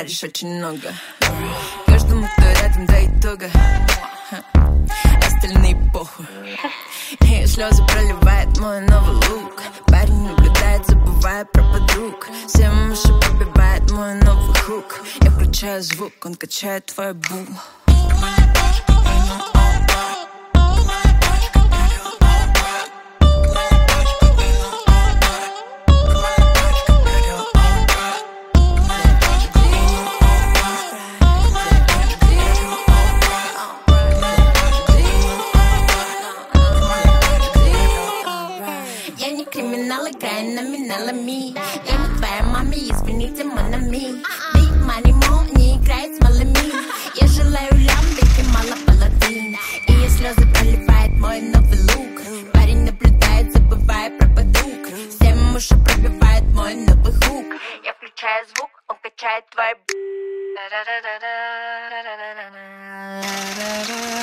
хочешь очень много. Каждому, кто рядом, да и туго. Остальные похуй. И слезы проливает мой новый лук. Парень наблюдает, забывая про подруг. Всем уши пробивает мой новый хук. Я включаю звук, он качает твой бул. Играю номиналами. Я не твоя мама, извините, монами. Big money, мол, не играет с малыми. Я желаю лямбики, мало паладин. И я слезы проливает мой новый лук. Парень наблюдает, забывая про подруг. Всем уши пробивает мой новый хук. Я включаю звук, он качает твой.